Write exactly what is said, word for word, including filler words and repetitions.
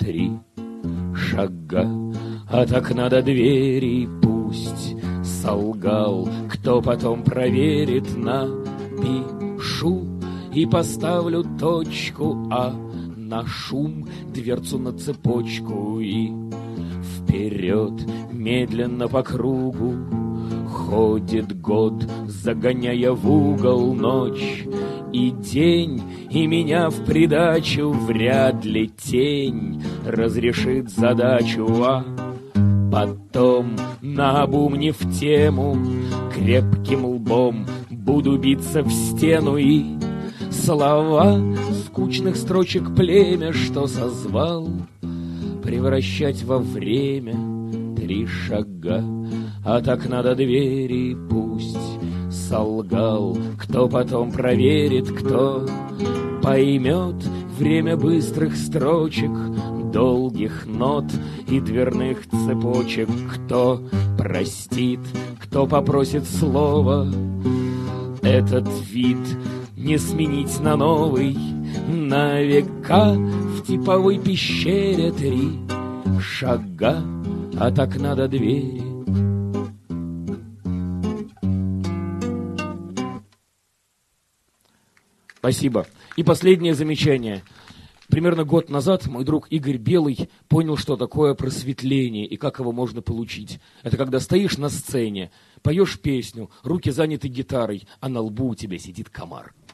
три шага от окна до двери. Пусть солгал, кто потом проверит. Напишу и поставлю точку, а на шум дверцу на цепочку. И вперед медленно по кругу ходит год, загоняя в угол ночь и день, и меня в придачу. Вряд ли тень разрешит задачу, а потом, наобум не в тему, крепким лбом буду биться в стену. И слова скучных строчек племя, что созвал, превращать во время. Три шага от окна до двери. Пусть солгал, кто потом проверит, кто поймет время быстрых строчек, долгих нот и дверных цепочек. Кто простит, кто попросит слова, этот вид не сменить на новый. На века в типовой пещере. Три шага от окна до двери. Спасибо. И последнее замечание. Примерно год назад мой друг Игорь Белый понял, что такое просветление и как его можно получить. Это когда стоишь на сцене, поешь песню, руки заняты гитарой, а на лбу у тебя сидит комар.